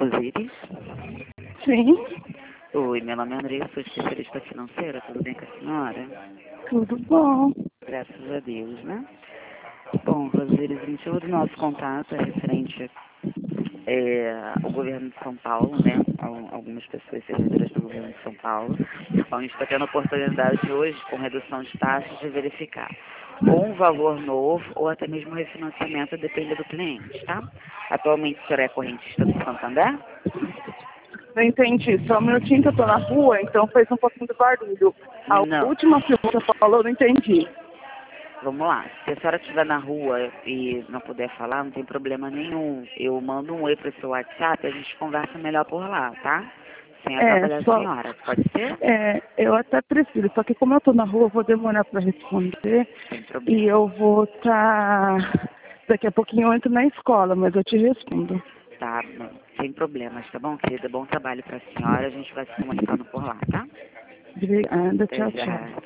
Osiris? Sim, Oi, meu nome é Andressa, sou especialista financeira, tudo bem com a senhora? tudo bom. Graças a Deus, né? Bom, Osiris, o motivo do nosso contato é referente ao governo de São Paulo, né? Algumas pessoas servidoras do governo de São Paulo. A gente está tendo a oportunidade hoje, com redução de taxas, de verificar ou um valor novo ou até mesmo um refinanciamento, depende do cliente, tá? Atualmente o senhor é correntista do Santander? Não entendi. Só um minutinho que eu tô na rua, então fez um pouquinho de barulho. A Não. última que você falou, eu não entendi. Vamos lá, se a senhora estiver na rua e não puder falar, não tem problema nenhum. Eu mando um oi para o seu WhatsApp e a gente conversa melhor por lá, tá? Sem atrapalhar a senhora, pode ser? Eu até prefiro, só que como eu tô na rua, eu vou demorar para responder Sem e problema. eu vou estar... Daqui a pouquinho eu entro na escola, mas eu te respondo. Tá, bom, sem problemas, tá bom, querida? Bom trabalho para a senhora, a gente vai se comunicando por lá, tá? Obrigada, Até tchau, já. tchau.